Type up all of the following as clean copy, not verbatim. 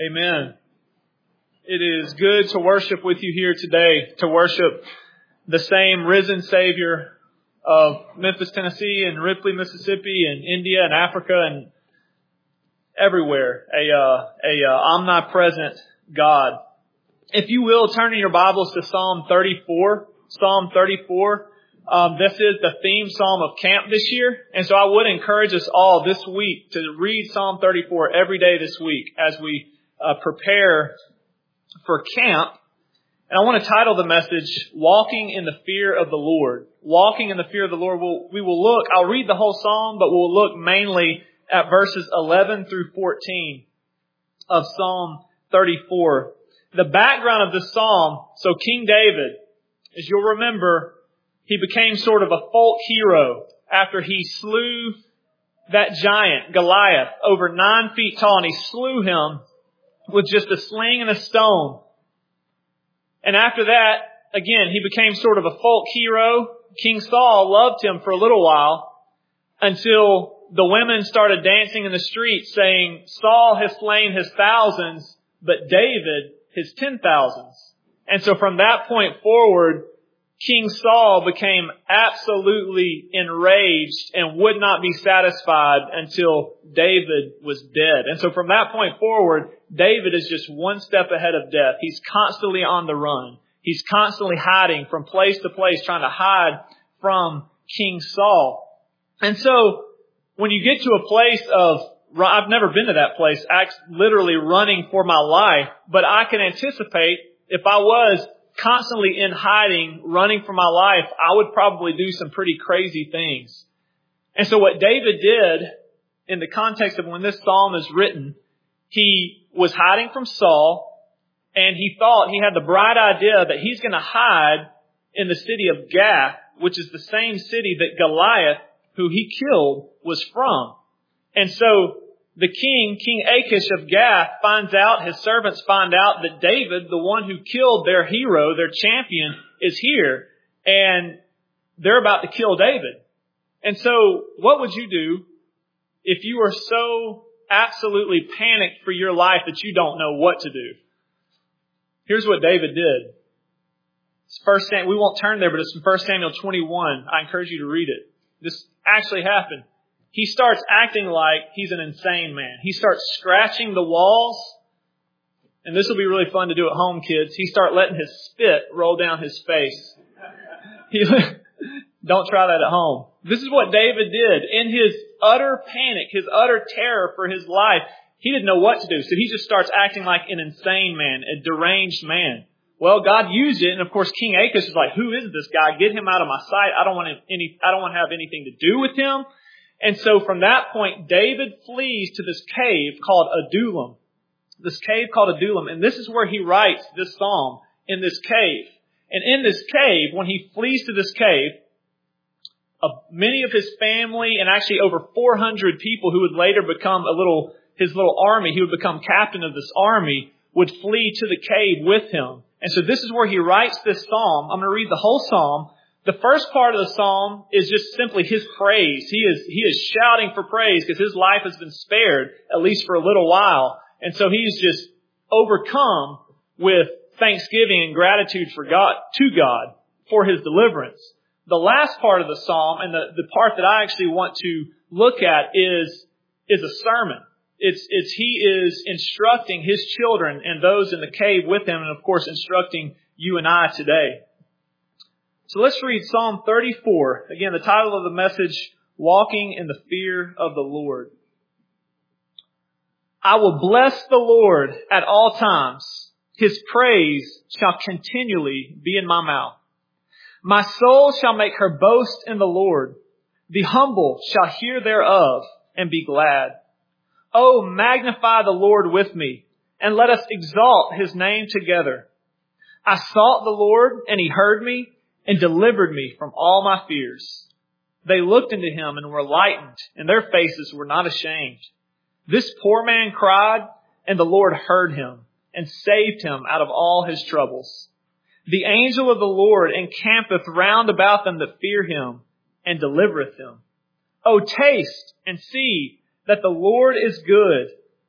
Amen. It is good to worship with you here today, to worship the same risen Savior of Memphis, Tennessee, and Ripley, Mississippi, and India, and Africa, and everywhere. A omnipresent God. If you will, turn in your Bibles to Psalm 34. Psalm 34. This is the theme psalm of camp this year. And so I would encourage us all this week to read Psalm 34 every day this week as we prepare for camp. And I want to title the message, Walking in the Fear of the Lord. Walking in the Fear of the Lord. I'll read the whole psalm, but we'll look mainly at verses 11 through 14 of Psalm 34. The background of this psalm, so King David, as you'll remember, he became sort of a folk hero after he slew that giant, Goliath, over 9 feet tall, and he slew him with just a sling and a stone. And after that, again, he became sort of a folk hero. King Saul loved him for a little while until the women started dancing in the streets saying, Saul has slain his thousands, but David his 10,000s. And so from that point forward, King Saul became absolutely enraged and would not be satisfied until David was dead. And so from that point forward, David is just one step ahead of death. He's constantly on the run. He's constantly hiding from place to place, trying to hide from King Saul. And so when you get to a place of, I've never been to that place, literally running for my life, but I can anticipate if I was constantly in hiding, running for my life, I would probably do some pretty crazy things. And so what David did in the context of when this psalm is written, he was hiding from Saul, and he thought he had the bright idea that he's going to hide in the city of Gath, which is the same city that Goliath, who he killed, was from. And so the King Achish of Gath his servants find out that David, the one who killed their hero, their champion, is here. And they're about to kill David. And so what would you do if you were so absolutely panicked for your life that you don't know what to do? Here's what David did. We won't turn there, but it's in 1 Samuel 21. I encourage you to read it. This actually happened. He starts acting like he's an insane man. He starts scratching the walls. And this will be really fun to do at home, kids. He starts letting his spit roll down his face. Don't try that at home. This is what David did. In his utter panic, his utter terror for his life, he didn't know what to do. So he just starts acting like an insane man, a deranged man. Well, God used it. And of course, King Achish is like, who is this guy? Get him out of my sight. I don't want to have anything to do with him. And so from that point, David flees to this cave called Adullam. This cave called Adullam. And this is where he writes this psalm, in this cave. And in this cave, when he flees to this cave, many of his family and actually over 400 people who would later become his little army, he would become captain of this army, would flee to the cave with him. And so this is where he writes this psalm. I'm going to read the whole psalm. The first part of the psalm is just simply his praise. He is shouting for praise because his life has been spared, at least for a little while. And so he's just overcome with thanksgiving and gratitude to God for his deliverance. The last part of the psalm, and the part that I actually want to look at is a sermon. He is instructing his children and those in the cave with him, and of course instructing you and I today. So let's read Psalm 34. Again, the title of the message, Walking in the Fear of the Lord. I will bless the Lord at all times. His praise shall continually be in my mouth. My soul shall make her boast in the Lord. The humble shall hear thereof and be glad. Oh, magnify the Lord with me, and let us exalt his name together. I sought the Lord, and he heard me, and delivered me from all my fears. They looked into him and were lightened, and their faces were not ashamed. This poor man cried, and the Lord heard him, and saved him out of all his troubles. The angel of the Lord encampeth round about them that fear him, and delivereth them. O taste and see that the Lord is good.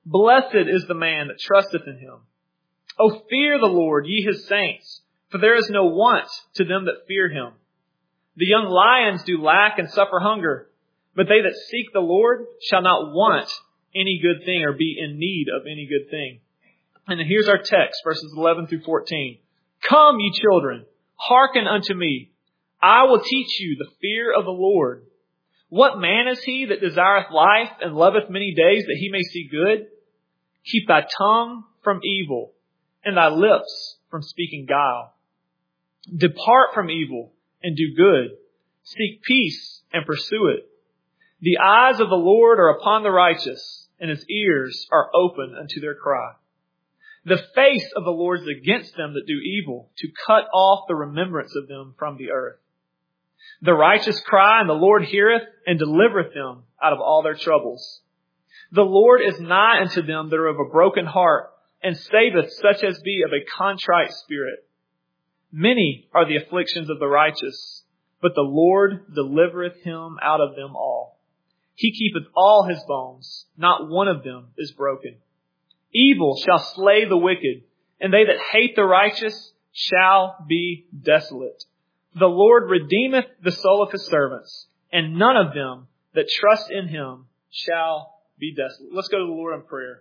Blessed is the man that trusteth in him. O fear the Lord, ye his saints, for there is no want to them that fear him. The young lions do lack and suffer hunger, but they that seek the Lord shall not want any good thing or be in need of any good thing. And then here's our text, verses 11 through 14. Come, ye children, hearken unto me. I will teach you the fear of the Lord. What man is he that desireth life and loveth many days that he may see good? Keep thy tongue from evil and thy lips from speaking guile. Depart from evil and do good. Seek peace and pursue it. The eyes of the Lord are upon the righteous, and his ears are open unto their cry. The face of the Lord is against them that do evil, to cut off the remembrance of them from the earth. The righteous cry, and the Lord heareth, and delivereth them out of all their troubles. The Lord is nigh unto them that are of a broken heart, and saveth such as be of a contrite spirit. Many are the afflictions of the righteous, but the Lord delivereth him out of them all. He keepeth all his bones, not one of them is broken. Evil shall slay the wicked, and they that hate the righteous shall be desolate. The Lord redeemeth the soul of his servants, and none of them that trust in him shall be desolate. Let's go to the Lord in prayer.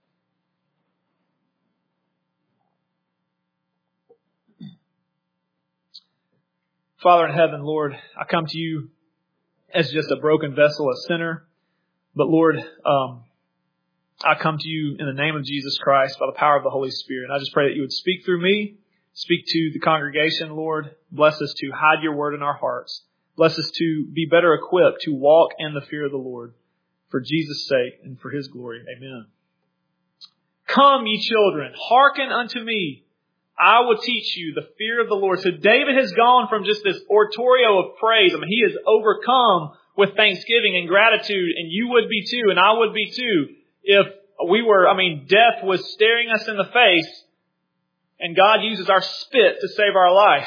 Father in heaven, Lord, I come to you as just a broken vessel, a sinner. But Lord, I come to you in the name of Jesus Christ by the power of the Holy Spirit. And I just pray that you would speak through me, speak to the congregation, Lord. Bless us to hide your word in our hearts. Bless us to be better equipped to walk in the fear of the Lord for Jesus' sake and for his glory. Amen. Come, ye children, hearken unto me. I will teach you the fear of the Lord. So David has gone from just this oratorio of praise. I mean, he is overcome with thanksgiving and gratitude, and you would be too, and I would be too, if we were, death was staring us in the face, and God uses our spit to save our life.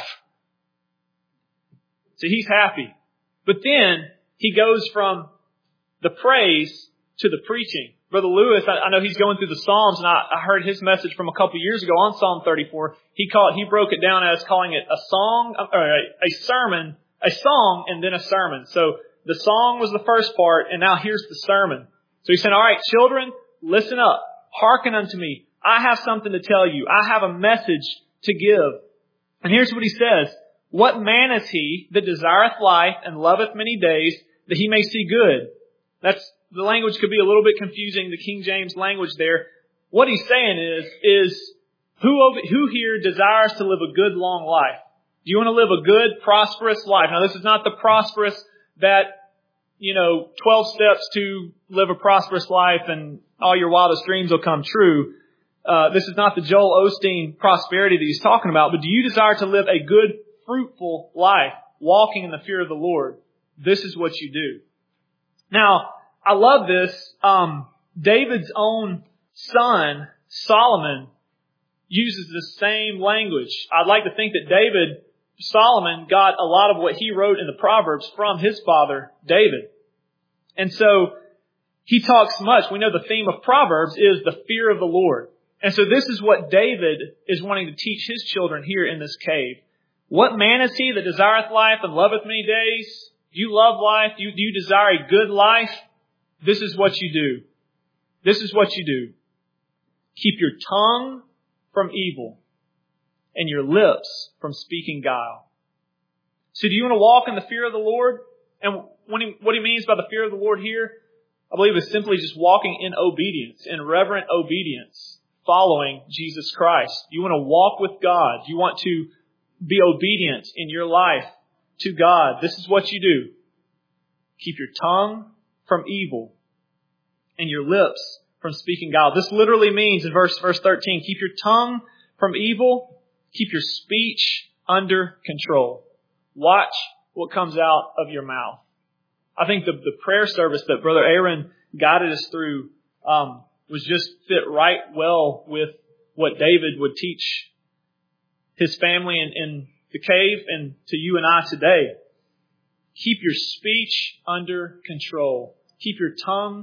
So he's happy. But then he goes from the praise to the preaching. Brother Lewis, I know he's going through the Psalms, and I heard his message from a couple years ago on Psalm 34. He broke it down as calling it a song, or a sermon, a song, and then a sermon. So the song was the first part, and now here's the sermon. So he said, all right, children, listen up. Hearken unto me. I have something to tell you. I have a message to give. And here's what he says. What man is he that desireth life and loveth many days that he may see good? The language could be a little bit confusing, the King James language there. What he's saying is who here desires to live a good, long life? Do you want to live a good, prosperous life? Now, this is not the prosperous that, 12 steps to live a prosperous life and all your wildest dreams will come true. This is not the Joel Osteen prosperity that he's talking about, but do you desire to live a good, fruitful life, walking in the fear of the Lord? This is what you do. Now, I love this. David's own son, Solomon, uses the same language. I'd like to think that Solomon got a lot of what he wrote in the Proverbs from his father, David. And so he talks much. We know the theme of Proverbs is the fear of the Lord. And so this is what David is wanting to teach his children here in this cave. What man is he that desireth life and loveth many days? Do you love life? Do you desire a good life? This is what you do. This is what you do. Keep your tongue from evil and your lips from speaking guile. So do you want to walk in the fear of the Lord? And what he means by the fear of the Lord here, I believe is simply just walking in obedience, in reverent obedience, following Jesus Christ. You want to walk with God. You want to be obedient in your life to God. This is what you do. Keep your tongue from evil and your lips from speaking guile. This literally means in verse 13, keep your tongue from evil, keep your speech under control. Watch what comes out of your mouth. I think the prayer service that Brother Aaron guided us through was just fit right well with what David would teach his family in the cave and to you and I today. Keep your speech under control. Keep your tongue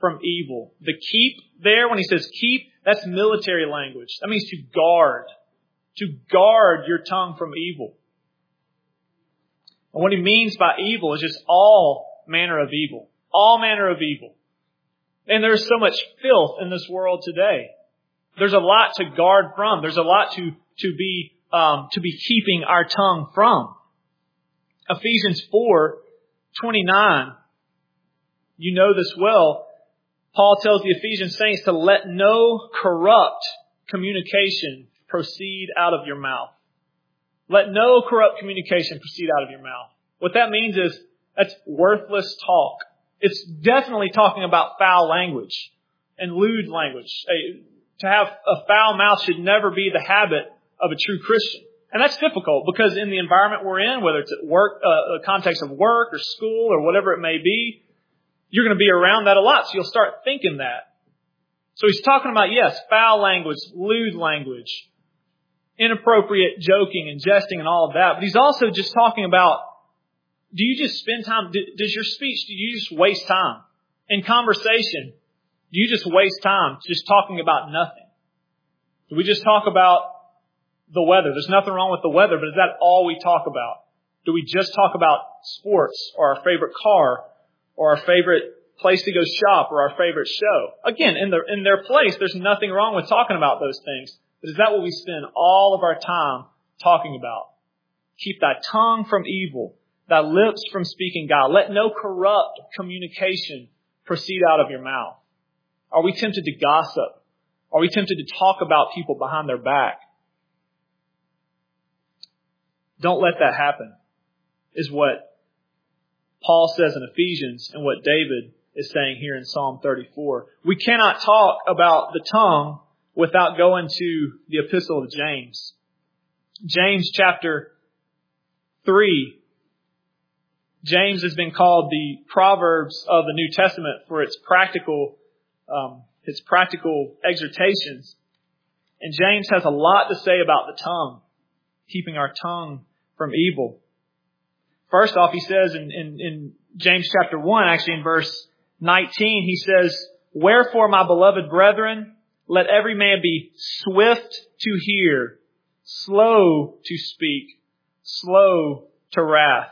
from evil. The keep there, when he says keep, that's military language. That means to guard. To guard your tongue from evil. And what he means by evil is just all manner of evil. All manner of evil. And there's so much filth in this world today. There's a lot to guard from. There's a lot to be keeping our tongue from. Ephesians 4:29. You know this well. Paul tells the Ephesian saints to let no corrupt communication proceed out of your mouth. Let no corrupt communication proceed out of your mouth. What that means is that's worthless talk. It's definitely talking about foul language and lewd language. To have a foul mouth should never be the habit of a true Christian. And that's difficult because in the environment we're in, whether it's at work, a context of work or school or whatever it may be, you're going to be around that a lot. So you'll start thinking that. So he's talking about, yes, foul language, lewd language, inappropriate joking and jesting and all of that. But he's also just talking about, do you just spend time, does your speech, do you just waste time? In conversation, do you just waste time just talking about nothing? Do we just talk about the weather? There's nothing wrong with the weather, but is that all we talk about? Do we just talk about sports or our favorite car or our favorite place to go shop or our favorite show? Again, in their place, there's nothing wrong with talking about those things. But is that what we spend all of our time talking about? Keep thy tongue from evil, thy lips from speaking guile. Let no corrupt communication proceed out of your mouth. Are we tempted to gossip? Are we tempted to talk about people behind their back? Don't let that happen, is what Paul says in Ephesians and what David is saying here in Psalm 34. We cannot talk about the tongue without going to the Epistle of James. James chapter 3. James has been called the Proverbs of the New Testament for its practical exhortations. And James has a lot to say about the tongue, keeping our tongue from evil. First off, he says in James chapter 1, actually in verse 19, he says, "Wherefore, my beloved brethren, let every man be swift to hear, slow to speak, slow to wrath."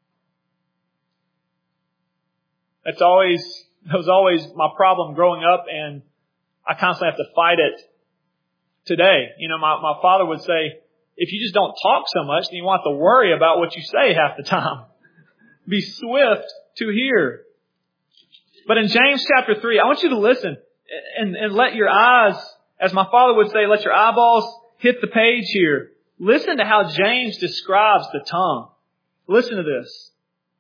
That was always my problem growing up, and I constantly have to fight it today. You know, my father would say, if you just don't talk so much, then you won't have to worry about what you say half the time. Be swift to hear. But in James chapter 3, I want you to listen and let your eyes, as my father would say, let your eyeballs hit the page here. Listen to how James describes the tongue. Listen to this.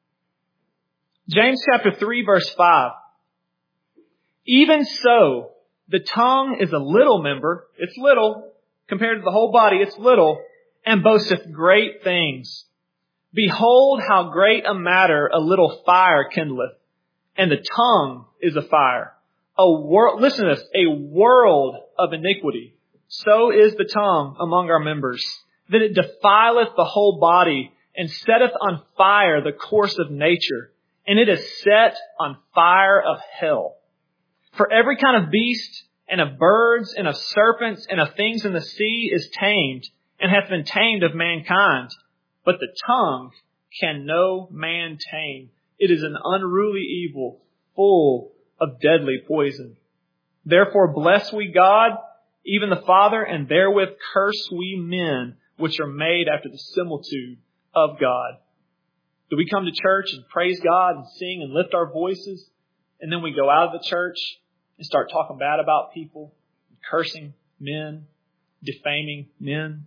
James chapter 3 verse 5. "Even so, the tongue is a little member." It's little. Compared to the whole body, it's little. "And boasteth great things. Behold how great a matter a little fire kindleth. And the tongue is a fire. Listen to this. A world of iniquity. So is the tongue among our members. That it defileth the whole body, and setteth on fire the course of nature. And it is set on fire of hell. For every kind of beast, and of birds, and of serpents, and of things in the sea is tamed, and hath been tamed of mankind. But the tongue can no man tame. It is an unruly evil, full of deadly poison. Therefore bless we God, even the Father, and therewith curse we men, which are made after the similitude of God." Do we come to church and praise God and sing and lift our voices, and then we go out of the church and start talking bad about people, cursing men, defaming men?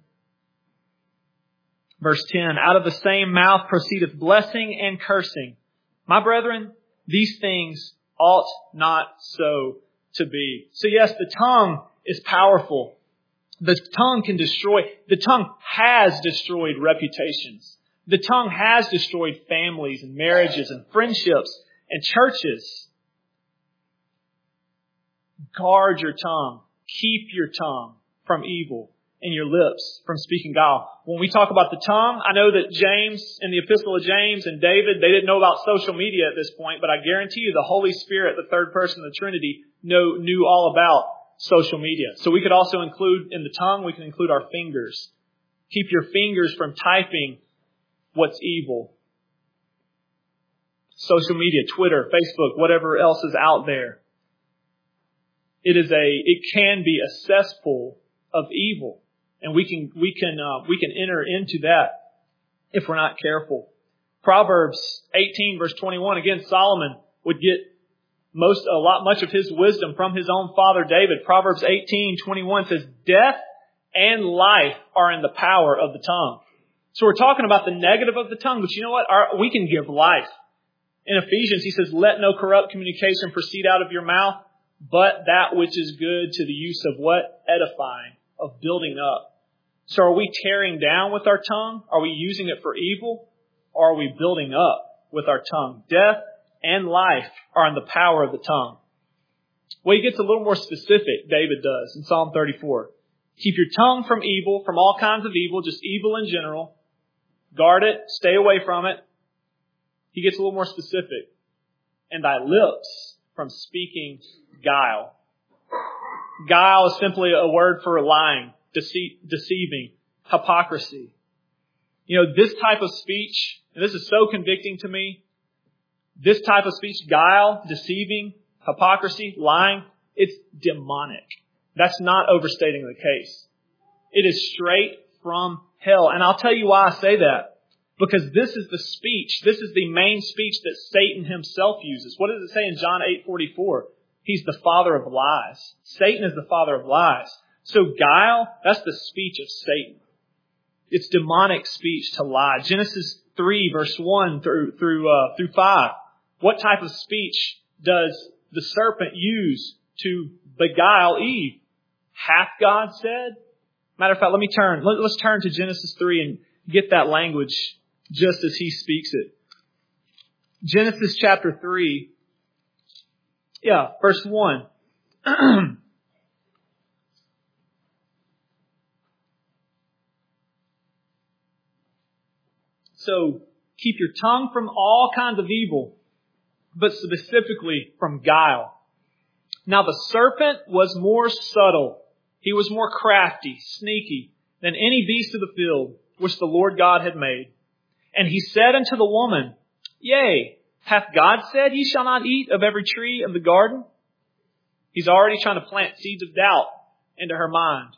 Verse 10, "Out of the same mouth proceedeth blessing and cursing. My brethren, these things ought not so to be." So yes, the tongue is powerful. The tongue can destroy. The tongue has destroyed reputations. The tongue has destroyed families and marriages and friendships and churches. Guard your tongue. Keep your tongue from evil and your lips from speaking guile. When we talk about the tongue, I know that James, in the Epistle of James and David, they didn't know about social media at this point, but I guarantee you the Holy Spirit, the third person of the Trinity, knew all about social media. So we could also include in the tongue, we can include our fingers. Keep your fingers from typing what's evil. Social media, Twitter, Facebook, whatever else is out there. It can be a cesspool of evil. And we can enter into that if we're not careful. Proverbs 18 verse 21, again, Solomon would get much of his wisdom from his own father David. Proverbs 18:21 says, death and life are in the power of the tongue. So we're talking about the negative of the tongue, but you know what? We can give life. In Ephesians, he says, let no corrupt communication proceed out of your mouth, but that which is good to the use of what? Edifying, of building up. So are we tearing down with our tongue? Are we using it for evil? Or are we building up with our tongue? Death and life are in the power of the tongue. Well, he gets a little more specific, David does, in Psalm 34. Keep your tongue from evil, from all kinds of evil, just evil in general. Guard it, stay away from it. He gets a little more specific. And thy lips from speaking guile. Guile is simply a word for lying, deceiving, hypocrisy. You know, this type of speech, and this is so convicting to me, this type of speech, guile, deceiving, hypocrisy, lying, it's demonic. That's not overstating the case. It is straight from hell. And I'll tell you why I say that. Because this is the speech, this is the main speech that Satan himself uses. What does it say in John 8:44? He's the father of lies. Satan is the father of lies. So guile, that's the speech of Satan. It's demonic speech to lie. Genesis 3 verse 1 through 5. What type of speech does the serpent use to beguile Eve? Hath God said? Matter of fact, let's turn to Genesis 3 and get that language just as he speaks it. Genesis chapter 3. Verse 1. So, keep your tongue from all kinds of evil, but specifically from guile. Now the serpent was more subtle. He was more crafty, sneaky than any beast of the field, which the Lord God had made. And he said unto the woman, Yea, hath God said, Ye shall not eat of every tree of the garden? He's already trying to plant seeds of doubt into her mind.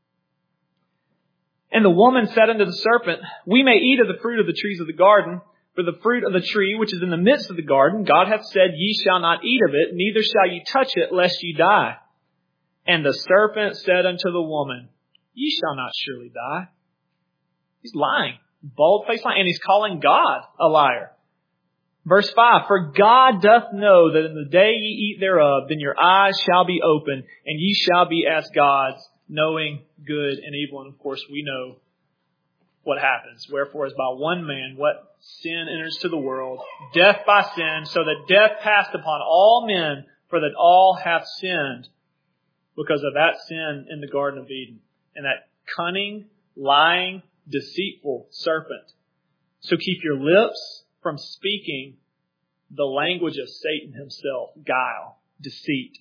And the woman said unto the serpent, We may eat of the fruit of the trees of the garden, for the fruit of the tree which is in the midst of the garden, God hath said, Ye shall not eat of it, neither shall ye touch it, lest ye die. And the serpent said unto the woman, Ye shall not surely die. He's lying. Bold-faced lying. And he's calling God a liar. Verse 5, For God doth know that in the day ye eat thereof, then your eyes shall be opened, and ye shall be as gods, knowing good and evil. And of course, we know what happens. Wherefore, as by one man, what sin enters to the world, death by sin, so that death passed upon all men, for that all have sinned, because of that sin in the Garden of Eden. And that cunning, lying, deceitful serpent. So keep your lips from speaking the language of Satan himself, guile, deceit.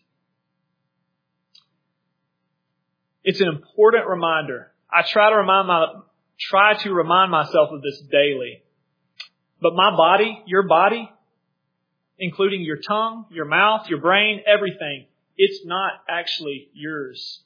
It's an important reminder. I try to remind myself of this daily. But my body, your body, including your tongue, your mouth, your brain, everything, it's not actually yours.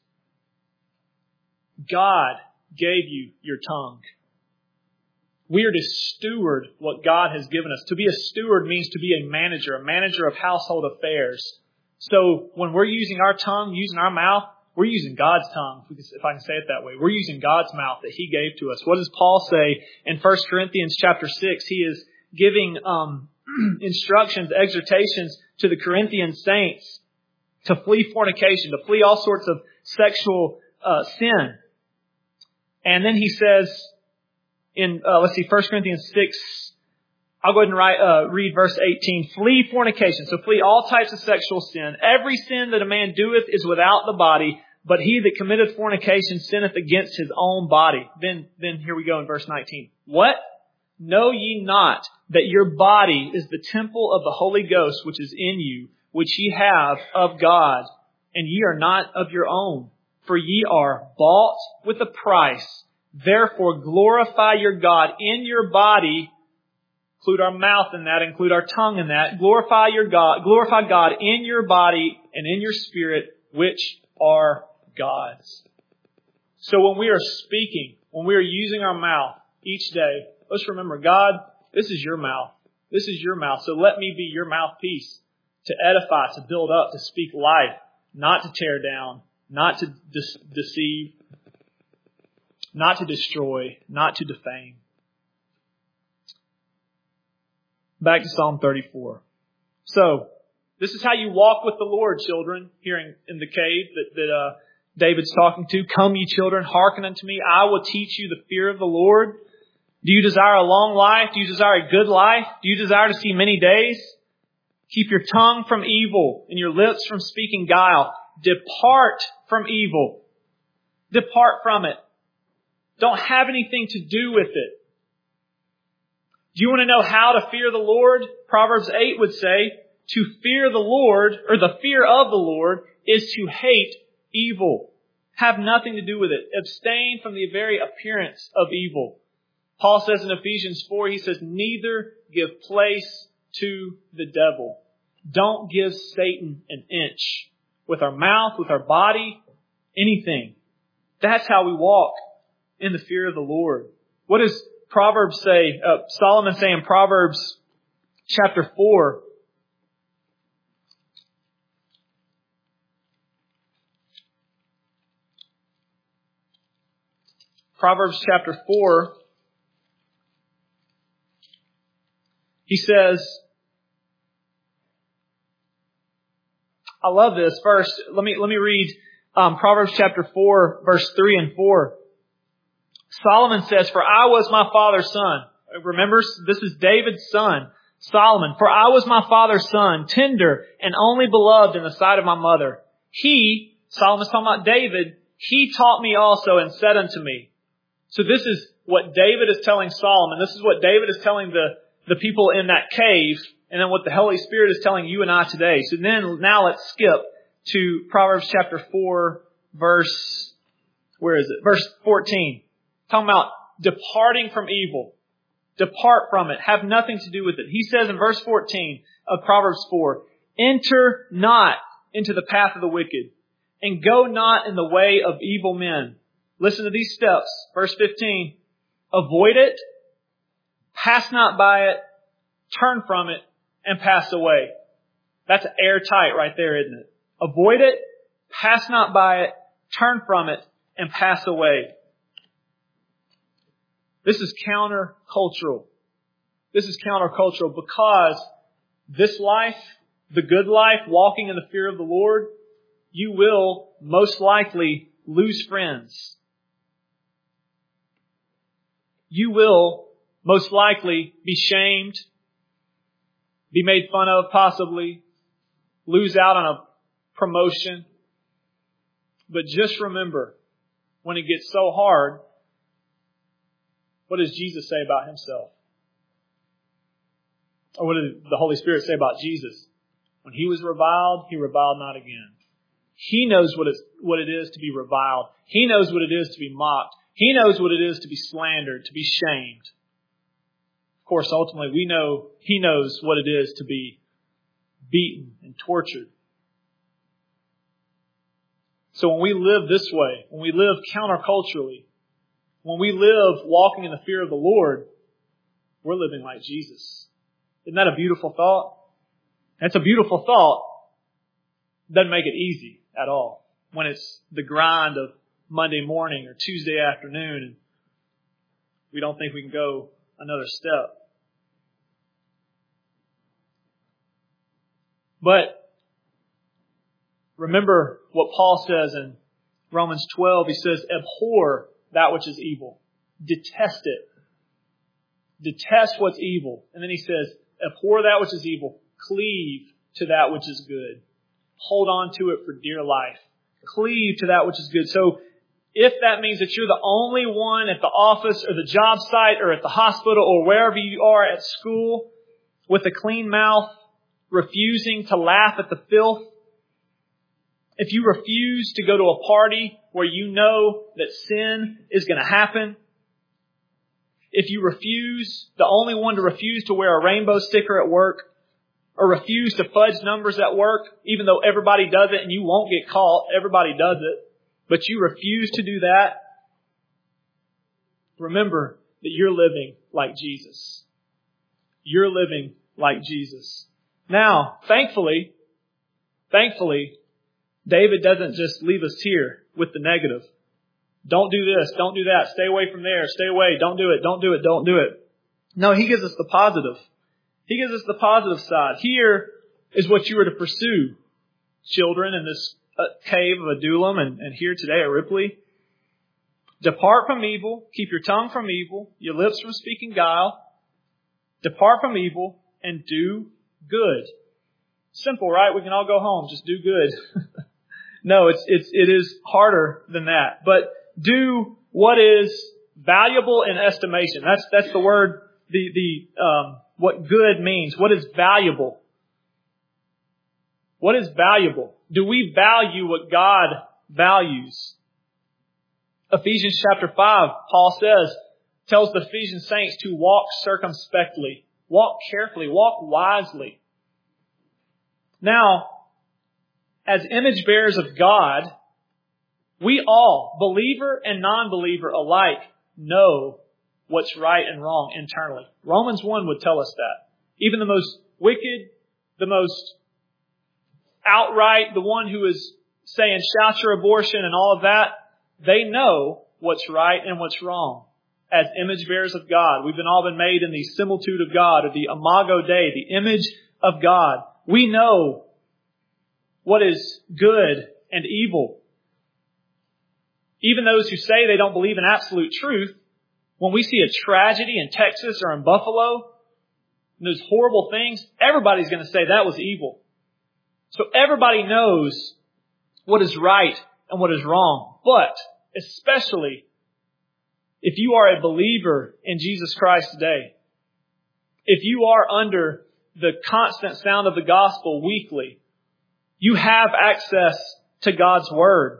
God gave you your tongue. We are to steward what God has given us. To be a steward means to be a manager of household affairs. So when we're using our tongue, using our mouth, we're using God's tongue, if I can say it that way. We're using God's mouth that He gave to us. What does Paul say in 1 Corinthians chapter 6? He is giving instructions, exhortations to the Corinthian saints to flee fornication, to flee all sorts of sexual sin. And then he says in, 1 Corinthians 6, I'll go ahead and read verse 18. Flee fornication. So flee all types of sexual sin. Every sin that a man doeth is without the body, But he that committeth fornication sinneth against his own body. Then here we go in verse 19. What? Know ye not that your body is the temple of the Holy Ghost which is in you, which ye have of God, and ye are not of your own? For ye are bought with a price. Therefore glorify your God in your body. Include our mouth in that, include our tongue in that. Glorify God in your body and in your spirit, which are God's. So when we are speaking, when we are using our mouth each day, let's remember, God, this is your mouth. This is your mouth. So let me be your mouthpiece to edify, to build up, to speak life, not to tear down, not to deceive, not to destroy, not to defame. Back to Psalm 34. So, this is how you walk with the Lord, children, here in the cave that David's talking to. Come, ye children, hearken unto me. I will teach you the fear of the Lord. Do you desire a long life? Do you desire a good life? Do you desire to see many days? Keep your tongue from evil and your lips from speaking guile. Depart from evil. Depart from it. Don't have anything to do with it. Do you want to know how to fear the Lord? Proverbs 8 would say, to fear the Lord, or the fear of the Lord, is to hate evil. Have nothing to do with it. Abstain from the very appearance of evil. Paul says in Ephesians 4, he says, neither give place to the devil. Don't give Satan an inch. With our mouth, with our body, anything. That's how we walk in the fear of the Lord. What does Proverbs say? Solomon say in Proverbs chapter 4. Proverbs chapter 4. He says, I love this verse. Let me read Proverbs chapter 4, verse 3 and 4. Solomon says, for I was my father's son. Remember, this is David's son, Solomon. For I was my father's son, tender and only beloved in the sight of my mother. He, Solomon's talking about David, he taught me also and said unto me. So this is what David is telling Solomon. This is what David is telling the people in that cave. And then what the Holy Spirit is telling you and I today. So now let's skip to Proverbs chapter 4, verse 14. Talking about departing from evil. Depart from it. Have nothing to do with it. He says in verse 14 of Proverbs 4, enter not into the path of the wicked, and go not in the way of evil men. Listen to these steps. Verse 15, avoid it, pass not by it, turn from it, and pass away. That's airtight right there, isn't it? Avoid it, pass not by it, turn from it, and pass away. This is countercultural. This is countercultural because this life, the good life, walking in the fear of the Lord, you will most likely lose friends. You will most likely be shamed, be made fun of possibly, lose out on a promotion. But just remember, when it gets so hard, what does Jesus say about Himself? Or what did the Holy Spirit say about Jesus? When He was reviled, He reviled not again. He knows what it is to be reviled. He knows what it is to be mocked. He knows what it is to be slandered, to be shamed. Of course, ultimately, we know He knows what it is to be beaten and tortured. So when we live this way, when we live counterculturally, when we live walking in the fear of the Lord, we're living like Jesus. Isn't that a beautiful thought? That's a beautiful thought. Doesn't make it easy at all. When it's the grind of Monday morning or Tuesday afternoon and we don't think we can go another step. But remember what Paul says in Romans 12. He says, abhor that which is evil. Detest it. Detest what's evil. And then he says, abhor that which is evil. Cleave to that which is good. Hold on to it for dear life. cleave to that which is good. So if that means that you're the only one at the office or the job site or at the hospital or wherever you are at school with a clean mouth, refusing to laugh at the filth, if you refuse to go to a party where you know that sin is going to happen, if you refuse, the only one to refuse to wear a rainbow sticker at work, or refuse to fudge numbers at work, even though everybody does it and you won't get caught, everybody does it, but you refuse to do that, remember that you're living like Jesus. You're living like Jesus. Now, thankfully, David doesn't just leave us here with the negative. Don't do this, don't do that, stay away from there, stay away, don't do it, don't do it, don't do it. No, he gives us the positive. He gives us the positive side. Here is what you are to pursue, children, in this cave of Adullam and here today at Ripley. Depart from evil, keep your tongue from evil, your lips from speaking guile. Depart from evil and do good. Simple, right? We can all go home, just do good. No, it is harder than that. But do what is valuable in estimation. That's the word, what good means. What is valuable? What is valuable? Do we value what God values? Ephesians chapter 5, Paul tells the Ephesian saints to walk circumspectly, walk carefully, walk wisely. Now, as image bearers of God, we all, believer and non-believer alike, know what's right and wrong internally. Romans 1 would tell us that. Even the most wicked, the most outright, the one who is saying shout your abortion and all of that, they know what's right and what's wrong. As image bearers of God, we've all been made in the similitude of God, or the imago Dei, the image of God. We know what is good and evil. Even those who say they don't believe in absolute truth, when we see a tragedy in Texas or in Buffalo, and those horrible things, everybody's going to say that was evil. So everybody knows what is right and what is wrong. But especially if you are a believer in Jesus Christ today, if you are under the constant sound of the gospel weekly, you have access to God's Word,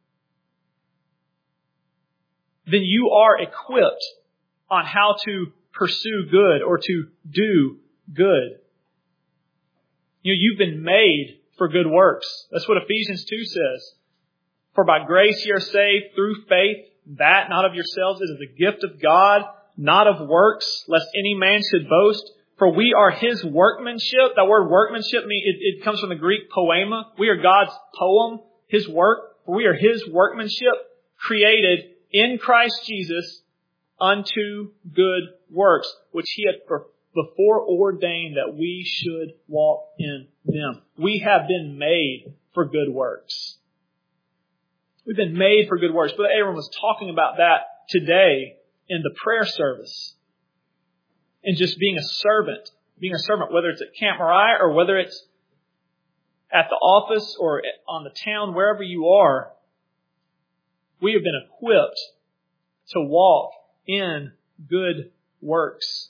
then you are equipped on how to pursue good or to do good. You've been made for good works. That's what Ephesians 2 says. For by grace ye are saved through faith, that not of yourselves, it is the gift of God, not of works, lest any man should boast. For we are His workmanship. That word workmanship, it comes from the Greek poema. We are God's poem, His work. For we are His workmanship, created in Christ Jesus unto good works, which He had before ordained that we should walk in them. We have been made for good works. We've been made for good works. Brother Aaron was talking about that today in the prayer service. And just being a servant, whether it's at Camp Moriah or whether it's at the office or on the town, wherever you are, we have been equipped to walk in good works.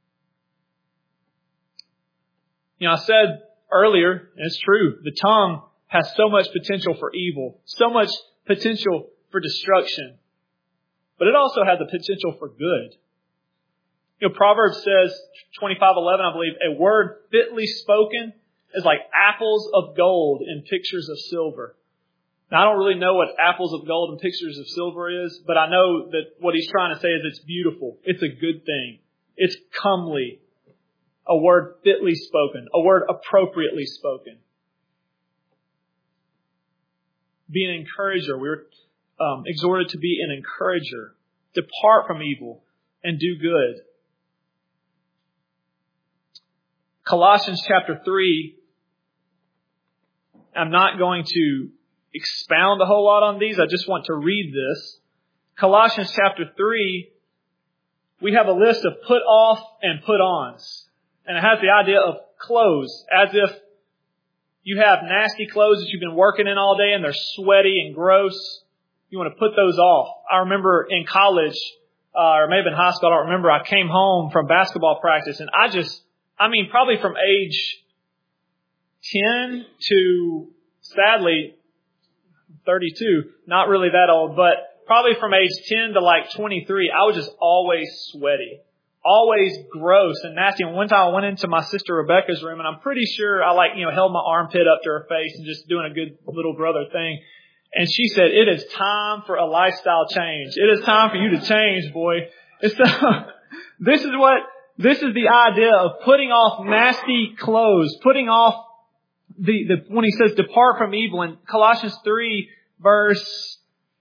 I said earlier, and it's true, the tongue has so much potential for evil, so much potential for destruction, but it also has the potential for good. Proverbs says, 25:11, I believe, a word fitly spoken is like apples of gold in pictures of silver. Now, I don't really know what apples of gold and pictures of silver is, but I know that what he's trying to say is it's beautiful. It's a good thing. It's comely. A word fitly spoken. A word appropriately spoken. Be an encourager. We were exhorted to be an encourager. Depart from evil and do good. Colossians chapter 3. I'm not going to expound a whole lot on these. I just want to read this. Colossians chapter 3, we have a list of put off and put ons. And it has the idea of clothes, as if, You have nasty clothes that you've been working in all day and they're sweaty and gross. You want to put those off. I remember in college, or maybe in high school, I don't remember, I came home from basketball practice and probably from age 10 to, sadly, 32, not really that old, but probably from age 10 to like 23, I was just always sweaty. Always gross and nasty. And one time I went into my sister Rebecca's room and I'm pretty sure I held my armpit up to her face and just doing a good little brother thing. And she said, "It is time for a lifestyle change. It is time for you to change, boy." This is the idea of putting off nasty clothes, putting off when he says depart from evil in Colossians 3 verse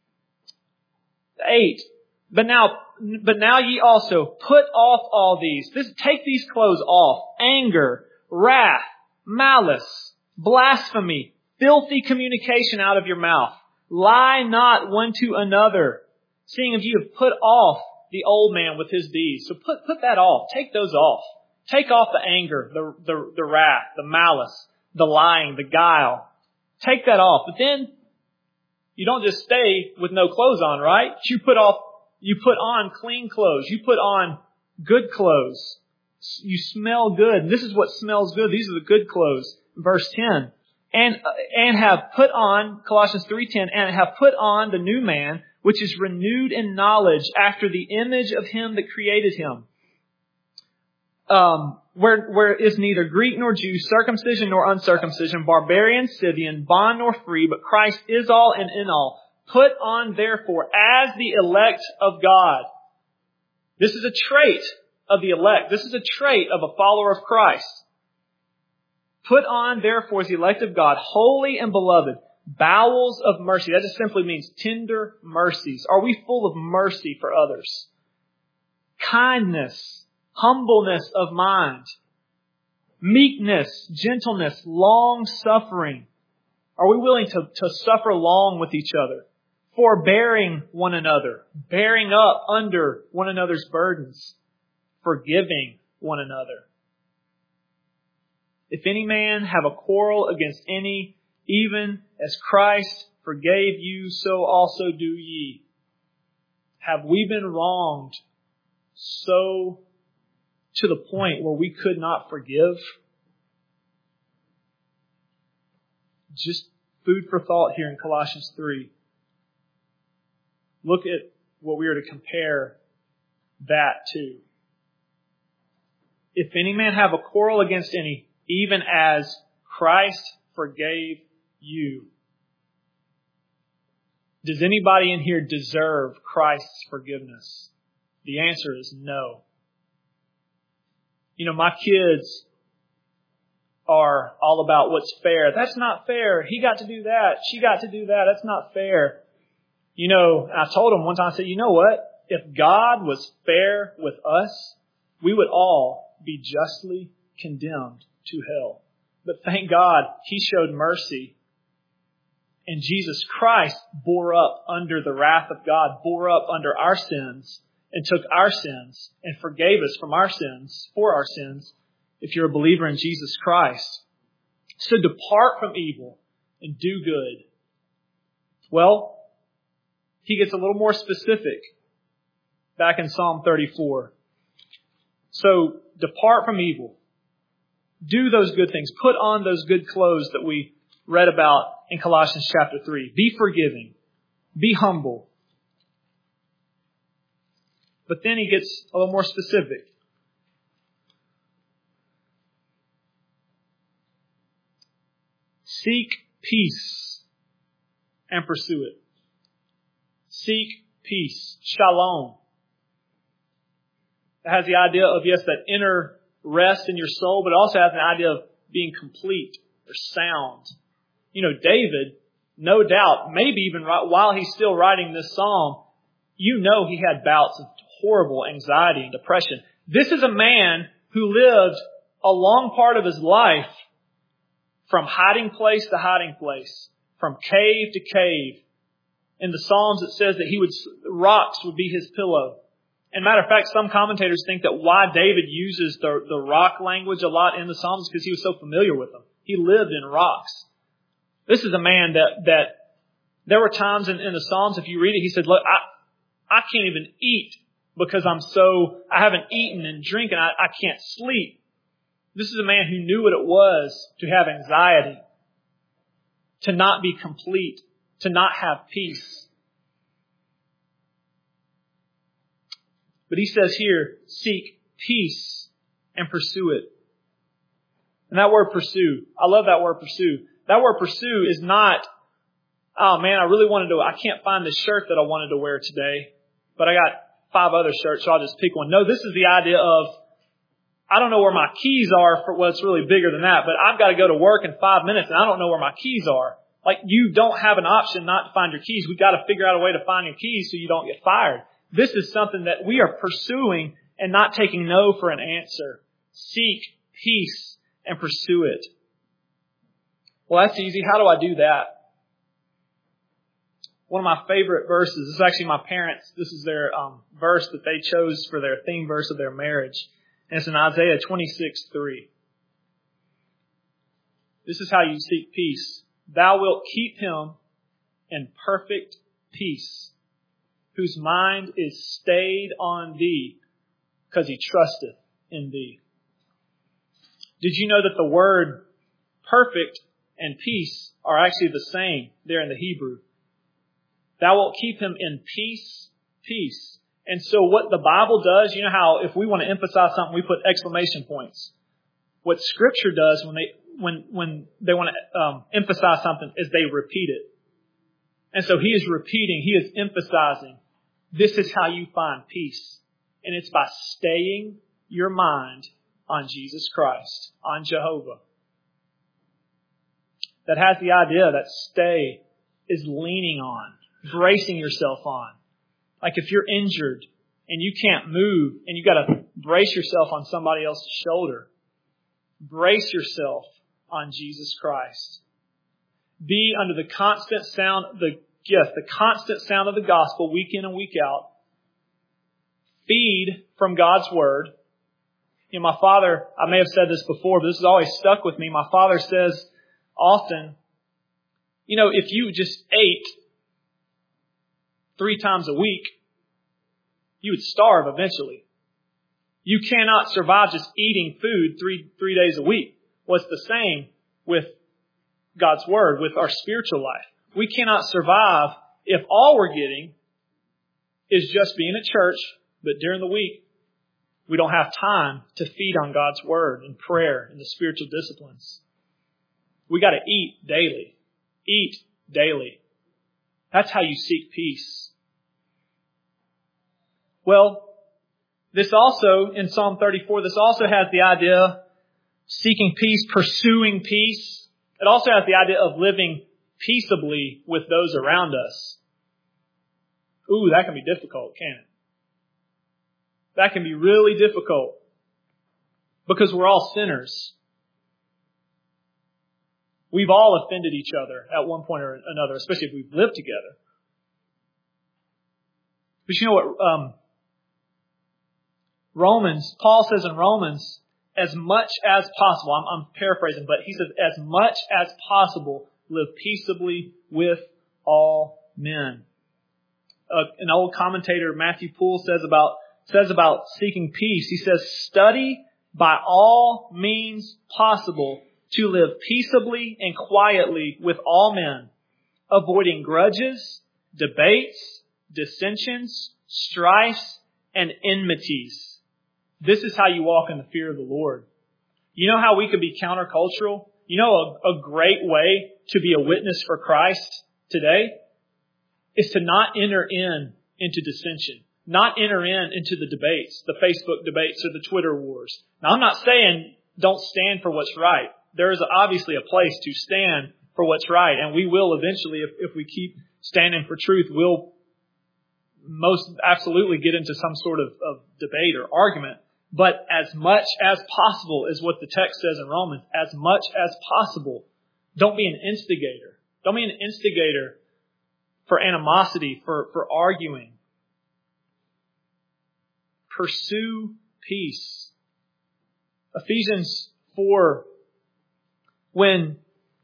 8. But now ye also put off all these. Take these clothes off. Anger, wrath, malice, blasphemy, filthy communication out of your mouth. Lie not one to another, seeing if you have put off the old man with his deeds. So put that off. Take those off. Take off the anger, the wrath, the malice, the lying, the guile. Take that off. But then you don't just stay with no clothes on, right? You put on clean clothes. You put on good clothes. You smell good. And this is what smells good. These are the good clothes. Verse 10. And have put on, Colossians 3:10, and have put on the new man, which is renewed in knowledge after the image of him that created him. Where is neither Greek nor Jew, circumcision nor uncircumcision, barbarian, Scythian, bond nor free, but Christ is all and in all. Put on, therefore, as the elect of God. This is a trait of the elect. This is a trait of a follower of Christ. Put on, therefore, as the elect of God, holy and beloved, bowels of mercy. That just simply means tender mercies. Are we full of mercy for others? Kindness, humbleness of mind, meekness, gentleness, long-suffering. Are we willing to suffer long with each other? Forbearing one another, bearing up under one another's burdens, forgiving one another. If any man have a quarrel against any, even as Christ forgave you, so also do ye. Have we been wronged so to the point where we could not forgive? Just food for thought here in Colossians 3. Look at what we are to compare that to. If any man have a quarrel against any, even as Christ forgave you. Does anybody in here deserve Christ's forgiveness? The answer is no. My kids are all about what's fair. That's not fair. He got to do that. She got to do that. That's not fair. I told them one time, I said, you know what? If God was fair with us, we would all be justly condemned to hell. But thank God, He showed mercy. And Jesus Christ bore up under the wrath of God, bore up under our sins, and took our sins and forgave us from our sins, for our sins, if you're a believer in Jesus Christ. So depart from evil and do good. Well, He gets a little more specific back in Psalm 34. So depart from evil. Do those good things. Put on those good clothes that we read about in Colossians chapter 3. Be forgiving. Be humble. But then he gets a little more specific. Seek peace and pursue it. Seek peace. Shalom. It has the idea of, yes, that inner rest in your soul, but it also has an idea of being complete or sound. David, no doubt, maybe even while he's still writing this psalm, he had bouts of horrible anxiety and depression. This is a man who lived a long part of his life from hiding place to hiding place, from cave to cave. In the Psalms, it says that rocks would be his pillow. And matter of fact, some commentators think that why David uses the rock language a lot in the Psalms is because he was so familiar with them. He lived in rocks. This is a man that there were times in the Psalms, if you read it, he said, look, I can't even eat because I haven't eaten and drinking. I can't sleep. This is a man who knew what it was to have anxiety, to not be complete, to not have peace. But he says here, seek peace and pursue it. And that word pursue, I love that word pursue. That word pursue is not, oh man, I can't find this shirt that I wanted to wear today, but I got 5 other shirts, so I'll just pick one. No, this is the idea of, I don't know where my keys are for what's really bigger than that, but I've got to go to work in 5 minutes and I don't know where my keys are. Like, you don't have an option not to find your keys. We've got to figure out a way to find your keys so you don't get fired. This is something that we are pursuing and not taking no for an answer. Seek peace and pursue it. Well, that's easy. How do I do that? One of my favorite verses, this is actually my parents, this is their verse that they chose for their theme verse of their marriage. And it's in Isaiah 26:3. This is how you seek peace. Thou wilt keep him in perfect peace, whose mind is stayed on thee, because he trusteth in thee. Did you know that the word perfect and peace are actually the same there in the Hebrew? Thou wilt keep him in peace, peace. And so what the Bible does, you know how if we want to emphasize something, we put exclamation points. What Scripture does when they want to emphasize something is they repeat it. And so he is repeating, he is emphasizing, this is how you find peace. And it's by staying your mind on Jesus Christ, on Jehovah. That has the idea that stay is leaning on, bracing yourself on. Like if you're injured and you can't move and you got to brace yourself on somebody else's shoulder, brace yourself on Jesus Christ. Be under the constant sound of the constant sound of the gospel week in and week out. Feed from God's Word. You know, my father, I may have said this before, but this has always stuck with me. My father says often, you know, if you just ate 3 times a week, you would starve eventually. You cannot survive just eating food three days a week. Well, it's the same with God's Word, with our spiritual life. We cannot survive if all we're getting is just being at church, but during the week, we don't have time to feed on God's Word and prayer and the spiritual disciplines. We got to eat daily. Eat daily. That's how you seek peace. Well, this also, in Psalm 34, this also has the idea seeking peace, pursuing peace. It also has the idea of living peaceably with those around us. Ooh, that can be difficult, can't it? That can be really difficult because we're all sinners. We've all offended each other at one point or another, especially if we've lived together. But you know what? Paul says in Romans, as much as possible, I'm paraphrasing, but he says, as much as possible, live peaceably with all men. An old commentator, Matthew Poole, says about seeking peace. He says, study by all means possible to live peaceably and quietly with all men, avoiding grudges, debates, dissensions, strifes, and enmities. This is how you walk in the fear of the Lord. You know how we could be countercultural? You know a great way to be a witness for Christ today is to not enter into dissension, not enter into the debates, the Facebook debates or the Twitter wars. Now, I'm not saying don't stand for what's right. There is obviously a place to stand for what's right, and we will eventually, if we keep standing for truth, we'll most absolutely get into some sort of debate or argument. But as much as possible is what the text says in Romans. As much as possible. Don't be an instigator. Don't be an instigator for animosity, for arguing. Pursue peace. Ephesians 4:1 When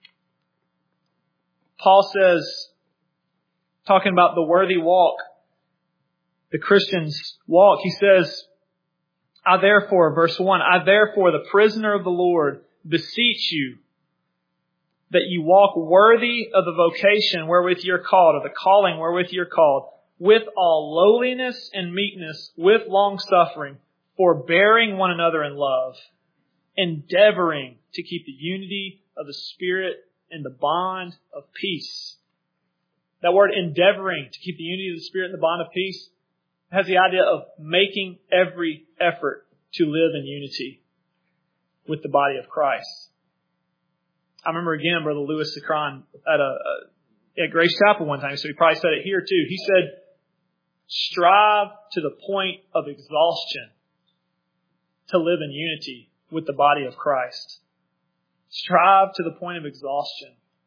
Paul says, talking about the worthy walk, the Christian's walk, he says, I therefore, verse 1, I therefore, the prisoner of the Lord, beseech you that you walk worthy of the vocation wherewith you're called, or the calling wherewith you're called, with all lowliness and meekness, with long suffering, forbearing one another in love, endeavoring to keep the unity of the Spirit in the bond of peace. That word endeavoring to keep the unity of the Spirit in the bond of peace has the idea of making every effort to live in unity with the body of Christ. I remember again Brother Louis Sacron at Grace Chapel one time, so he probably said it here too. He said, strive to the point of exhaustion to live in unity with the body of Christ. Strive to the point of exhaustion.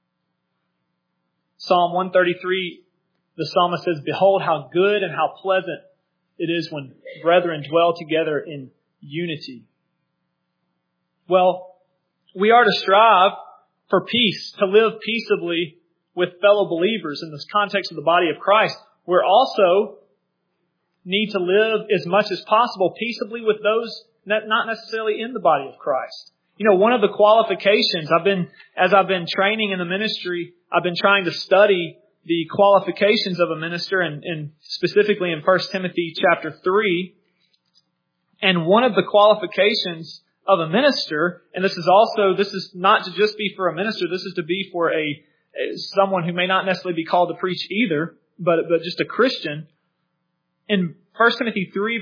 Psalm 133, the psalmist says, behold how good and how pleasant it is when brethren dwell together in unity. Well, we are to strive for peace, to live peaceably with fellow believers in this context of the body of Christ. We're also need to live as much as possible peaceably with those not necessarily in the body of Christ. You know, one of the qualifications as I've been training in the ministry, I've been trying to study the qualifications of a minister, and specifically in 1 Timothy chapter 3. And one of the qualifications of a minister, and this is not to just be for a minister, this is to be for someone who may not necessarily be called to preach either, but just a Christian. In 1 Timothy 3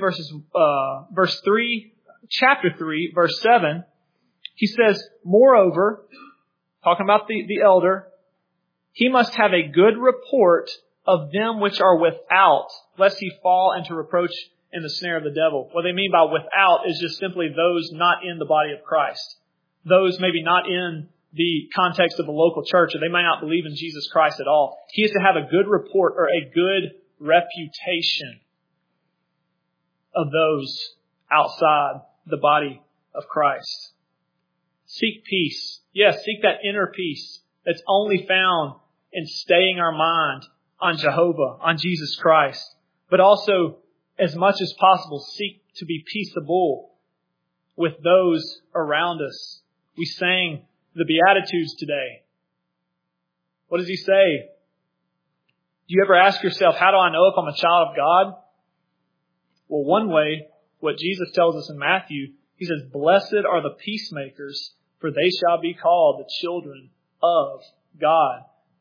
chapter 3, verse 7, he says, moreover, talking about the elder, he must have a good report of them which are without, lest he fall into reproach in the snare of the devil. What they mean by without is just simply those not in the body of Christ. Those maybe not in the context of a local church, or they may not believe in Jesus Christ at all. He is to have a good report or a good reputation of those outside the body of Christ. Seek peace. Yes, seek that inner peace that's only found in staying our mind on Jehovah, on Jesus Christ. But also, as much as possible, seek to be peaceable with those around us. We sang the Beatitudes today. What does he say? Do you ever ask yourself, how do I know if I'm a child of God? Well, one way, what Jesus tells us in Matthew, he says, blessed are the peacemakers, for they shall be called the children of God.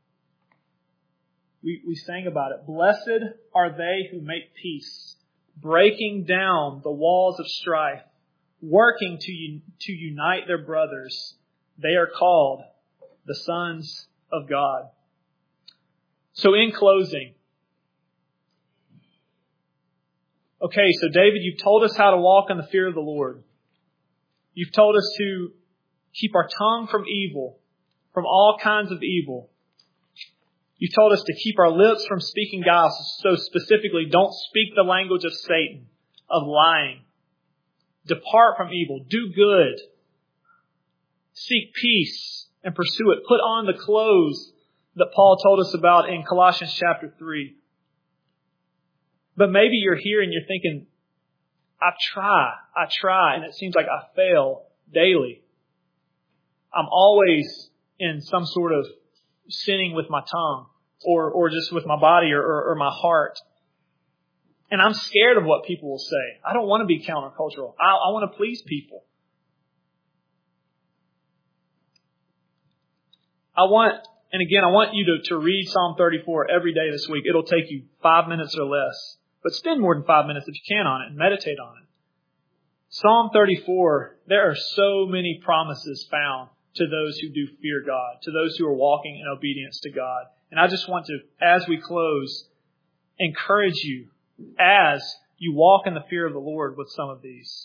We sang about it. Blessed are they who make peace, breaking down the walls of strife, working to unite their brothers. They are called the sons of God. So in closing, okay, so David, you've told us how to walk in the fear of the Lord. You've told us to keep our tongue from evil, from all kinds of evil. You've told us to keep our lips from speaking guile. So specifically, don't speak the language of Satan, of lying. Depart from evil. Do good. Seek peace and pursue it. Put on the clothes that Paul told us about in Colossians chapter 3. But maybe you're here and you're thinking, I try, and it seems like I fail daily. I'm always in some sort of sinning with my tongue or just with my body or my heart. And I'm scared of what people will say. I don't want to be countercultural. I want to please people. I want you to read Psalm 34 every day this week. It'll take you 5 minutes or less. But spend more than 5 minutes if you can on it and meditate on it. Psalm 34, there are so many promises found to those who do fear God, to those who are walking in obedience to God. And I just want to, as we close, encourage you as you walk in the fear of the Lord with some of these.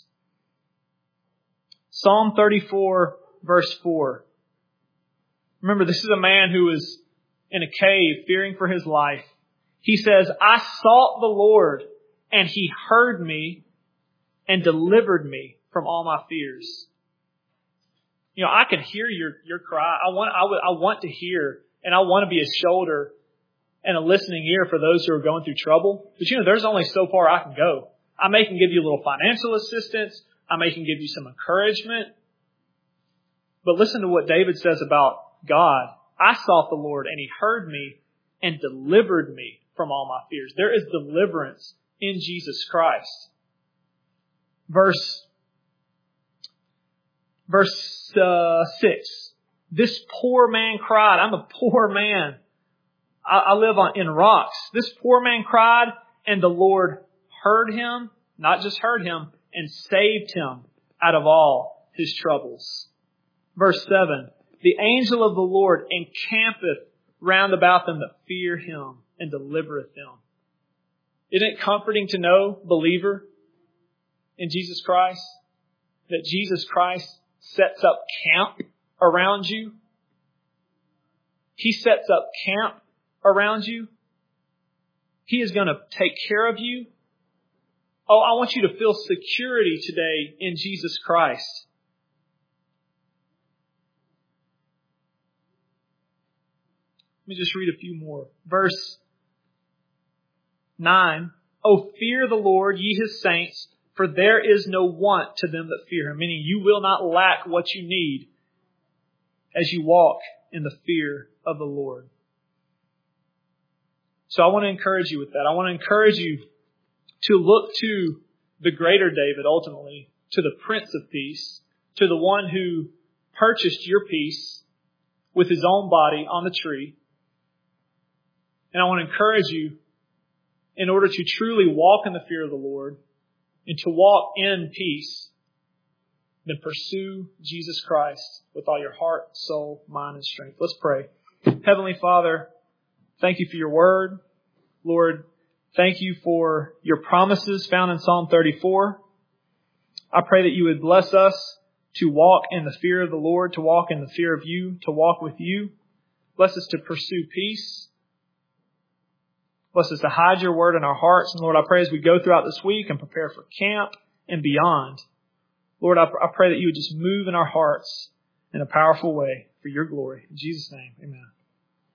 Psalm 34, verse 4. Remember, this is a man who is in a cave fearing for his life. He says, I sought the Lord, and He heard me and delivered me from all my fears. I can hear your cry. I want to hear, and I want to be a shoulder and a listening ear for those who are going through trouble. But there's only so far I can go. I may can give you a little financial assistance. I may can give you some encouragement. But listen to what David says about God. I sought the Lord, and He heard me and delivered me from all my fears. There is deliverance in Jesus Christ. Verse 6. This poor man cried. I'm a poor man. I live in rocks. This poor man cried, and the Lord heard him, not just heard him, and saved him out of all his troubles. Verse 7. The angel of the Lord encampeth round about them that fear Him and delivereth them. Isn't it comforting to know, believer, in Jesus Christ, that Jesus Christ sets up camp around you? He sets up camp around you. He is going to take care of you. Oh, I want you to feel security today in Jesus Christ. Let me just read a few more. Verse 9. O fear the Lord, ye His saints, for there is no want to them that fear Him. Meaning you will not lack what you need as you walk in the fear of the Lord. So I want to encourage you with that. I want to encourage you to look to the greater David ultimately, to the Prince of Peace, to the one who purchased your peace with His own body on the tree. And I want to encourage you, in order to truly walk in the fear of the Lord and to walk in peace, then pursue Jesus Christ with all your heart, soul, mind, and strength. Let's pray. Heavenly Father, thank You for Your word. Lord, thank You for Your promises found in Psalm 34. I pray that You would bless us to walk in the fear of the Lord, to walk in the fear of You, to walk with You. Bless us to pursue peace. Bless us to hide Your word in our hearts. And Lord, I pray as we go throughout this week and prepare for camp and beyond, Lord, I pray that You would just move in our hearts in a powerful way for Your glory. In Jesus' name, amen.